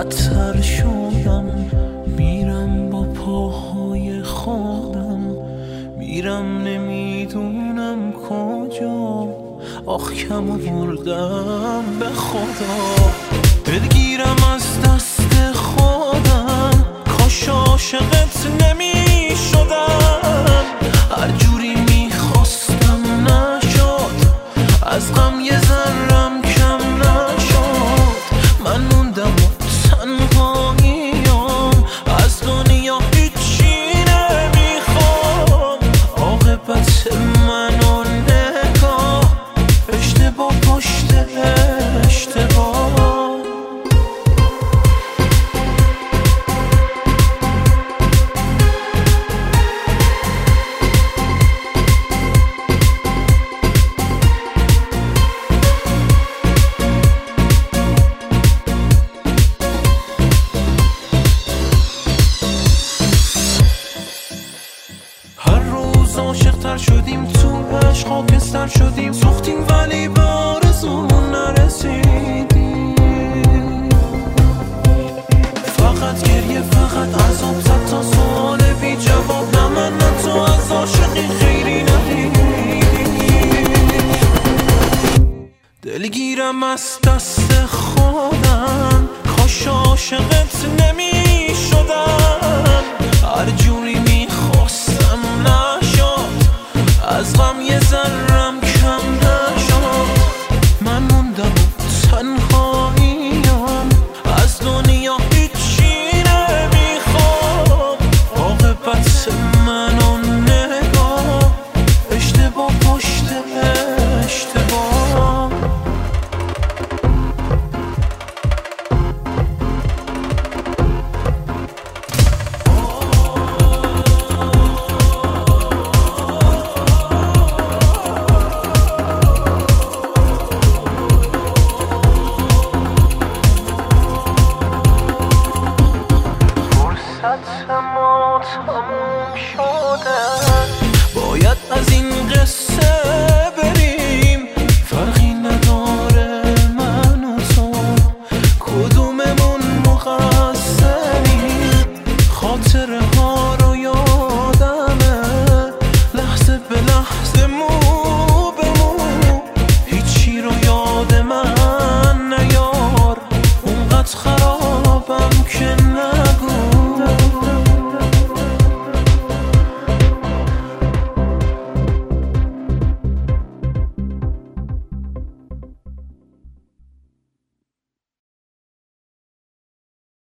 بدتر شدم، میرم با پاهای خودم، میرم نمیدونم کجا، آخ کم آوردم به خدا. دلگیرم از دست خودم، کاش عاشقت نمی شدم، هر جوری میخواستم نشد، از غم یه ذرم کم نشد. من موندم و تنهاییم، از دنیا هیچی نمیخوام، عاقبت منو نگاه، اشتباه پشت اشتباه. عاشق‌تر شدیم، تو عشق خاکستر شدیم، سوختیم ولی به آرزومون نرسیدیم. فقط گریه، فقط عذاب، صد تا سوال بی جواب، نه من نه تو از عاشقی خیری ندیدیم. دلگیرم از دست خودم، کاش عاشقت نمی